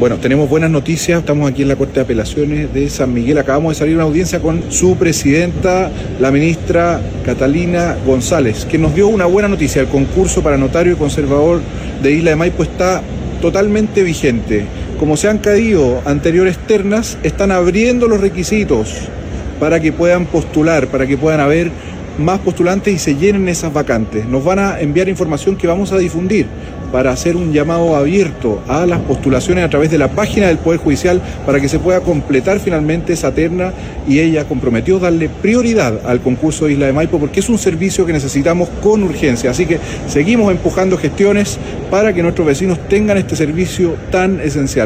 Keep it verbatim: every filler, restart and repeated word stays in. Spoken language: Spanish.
Bueno, tenemos buenas noticias, estamos aquí en la Corte de Apelaciones de San Miguel, acabamos de salir a una audiencia con su presidenta, la ministra Catalina González, que nos dio una buena noticia. El concurso para notario y conservador de Isla de Maipo está totalmente vigente. Como se han caído anteriores ternas, están abriendo los requisitos para que puedan postular, para que puedan haber más postulantes y se llenen esas vacantes. Nos van a enviar información que vamos a difundir para hacer un llamado abierto a las postulaciones a través de la página del Poder Judicial para que se pueda completar finalmente esa terna, y ella comprometió darle prioridad al concurso de Isla de Maipo porque es un servicio que necesitamos con urgencia. Así que seguimos empujando gestiones para que nuestros vecinos tengan este servicio tan esencial.